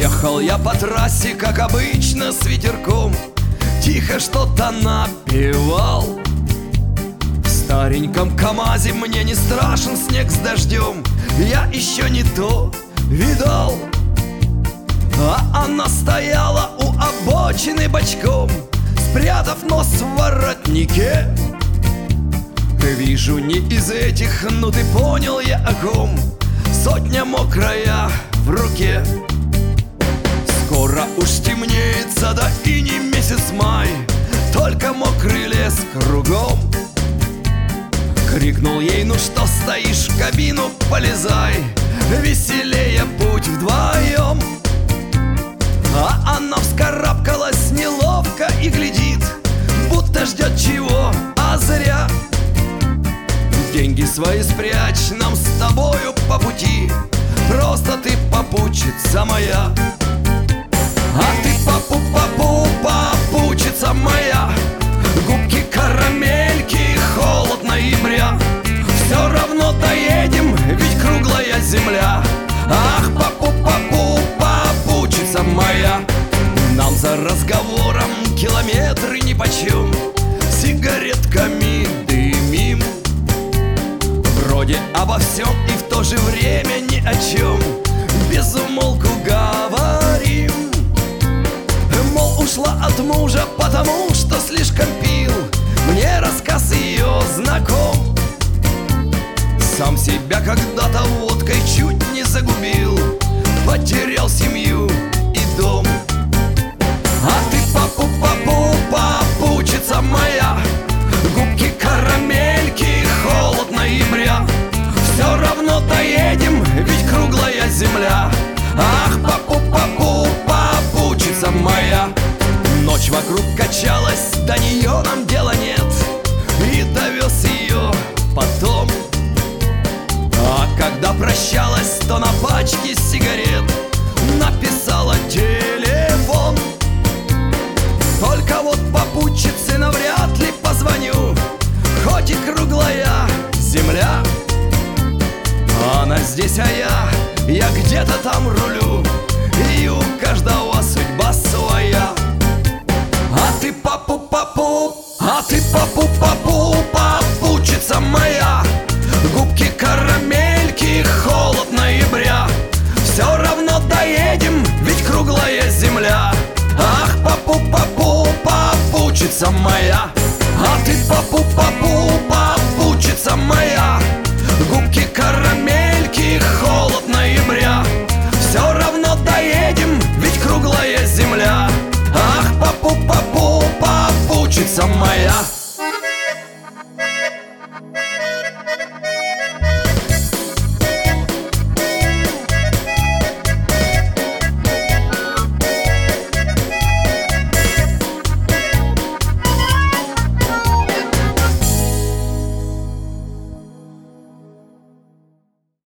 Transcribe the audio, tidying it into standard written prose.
Ехал я по трассе, как обычно, с ветерком, тихо что-то напевал. В стареньком КамАЗе мне не страшен снег с дождем, я еще не то видал. А она стояла у обочины бочком, спрятав нос в воротнике. Вижу, не из этих, ну ты понял я о ком. Сотня мокрая в руке. Скоро уж стемнеется, да и не месяц май, только мокрый лес кругом. Крикнул ей: ну что стоишь, в кабину полезай, веселее путь вдвоем. А она вскарабкалась неловко и глядит, будто ждет чего, а зря. Деньги свои спрячь, нам с тобою по пути, просто ты попутчица моя. А ты попутчица моя, губки карамельки, холод ноября. Все равно доедем, ведь круглая земля. Ах, попутчица моя, нам за разговором километры нипочем, сигаретками дымим. Вроде обо всем и в то же время ни о чем, без умолку говорим. Мол, ушла от мужа, потому что слишком пил, мне рассказ ее знаком. Сам себя когда-то водкой чуть не загубил, потерял семью и дом. А ты попутчица моя, губки карамельки, холод ноября. Все равно доедем, ведь круглая земля. Ах, попутчица моя. Ночь вокруг качалась, до нее нам дела нет, и довез ее потом. А когда прощалась, то на пачке сигарет написала телефон. Только вот попутчице навряд ли позвоню, хоть и круглая земля. Она здесь, а я где-то там рулю, и у каждого судьба своя. А ты попутчица моя, губки карамельки, холод ноября. Все равно доедем, ведь круглая земля. Ах, попутчица моя. А ты попутчица моя, губки карамельки, холод ноября. Все равно доедем, ведь круглая земля. Ах, попутчица моя.